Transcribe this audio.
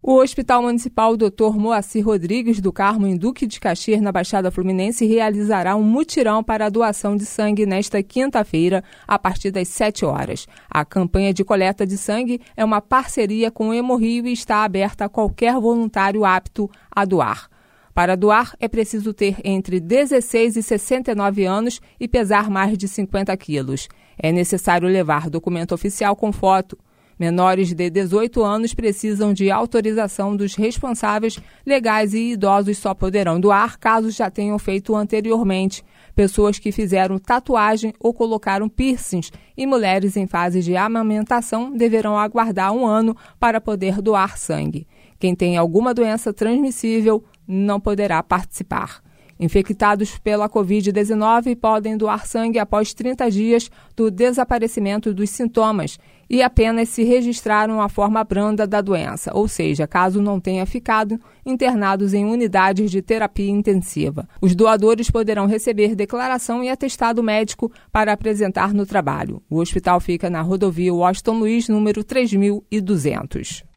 O Hospital Municipal Dr. Moacir Rodrigues do Carmo, em Duque de Caxias, na Baixada Fluminense, realizará um mutirão para a doação de sangue nesta quinta-feira, a partir das 7 horas. A campanha de coleta de sangue é uma parceria com o Hemorrio e está aberta a qualquer voluntário apto a doar. Para doar, é preciso ter entre 16 e 69 anos e pesar mais de 50 quilos. É necessário levar documento oficial com foto. Menores de 18 anos precisam de autorização dos responsáveis legais e idosos só poderão doar caso já tenham feito anteriormente. Pessoas que fizeram tatuagem ou colocaram piercings e mulheres em fase de amamentação deverão aguardar 1 ano para poder doar sangue. Quem tem alguma doença transmissível não poderá participar. Infectados pela Covid-19 podem doar sangue após 30 dias do desaparecimento dos sintomas e apenas se registraram a forma branda da doença, ou seja, caso não tenha ficado internados em unidades de terapia intensiva. Os doadores poderão receber declaração e atestado médico para apresentar no trabalho. O hospital fica na rodovia Washington Luiz, número 3200.